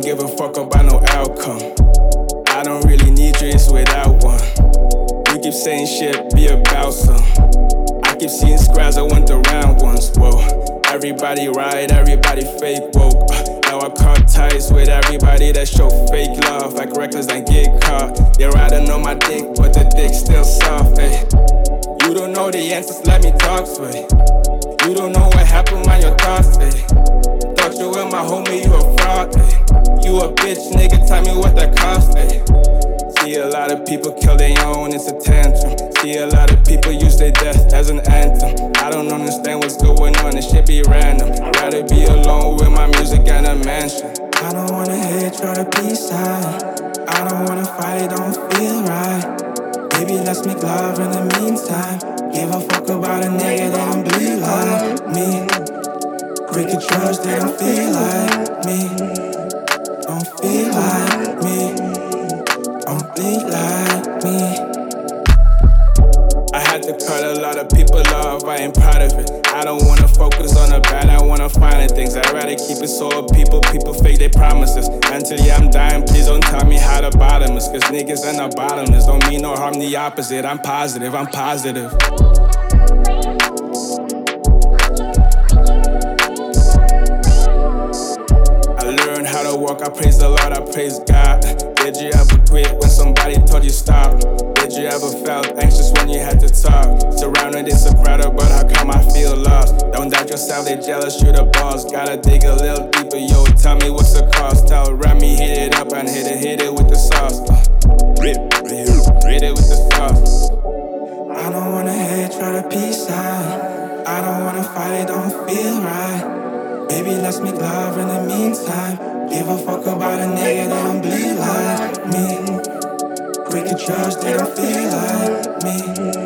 give a fuck about no outcome. I don't really need dreams without one. You keep saying shit, be about some. I keep seeing scraps, I want the round ones, whoa. Everybody right, everybody fake, whoa. Now I cut ties with everybody that show fake love. Like reckless that get caught. They riding on my dick, but the dick still soft, ayy. You don't know the answers, let me talk to it. You don't know what happened on your thoughts, ayy. Thought you were my homie, you a fraud, ayy. You a bitch, nigga, tell me what that cost, ayy. See a lot of people kill their own, it's a tantrum. See a lot of people use their death as an anthem. I don't understand what's going on, this shit be random. Rather be alone with my music and a mansion. I don't wanna hate, try to be silent. I don't wanna fight, don't feel right. Baby, let's make love in the meantime. Give a fuck about a nigga that don't bleed like me. Break a trust, they don't feel like me. Don't feel like me. Don't bleed like me. I had to cut a lot of people off, I ain't proud of it. I don't wanna focus on the bad, I wanna find the things. I'd rather keep it so people fake their promises. Until I'm dying, please don't tell me how the bottom is. Cause niggas and the bottomless don't mean no harm, the opposite. I'm positive, I'm positive. I learned how to walk, I praise the Lord, I praise God. Did you ever quit when somebody told you stop? Did you ever felt anxious when you had to talk? Surrounded, it's a crowd, but how come I feel lost? Don't doubt yourself, they jealous, you the boss. Gotta dig a little deeper, yo, tell me what's the cost. Tell Remy, hit it up and hit it with the sauce. Hit it with the sauce. I don't wanna hate, try to peace sign. I don't wanna fight, don't feel right. Baby, let's make love in the meantime. Give a fuck about a nigga that don't bleed like me. Break a trust, they don't feel like me.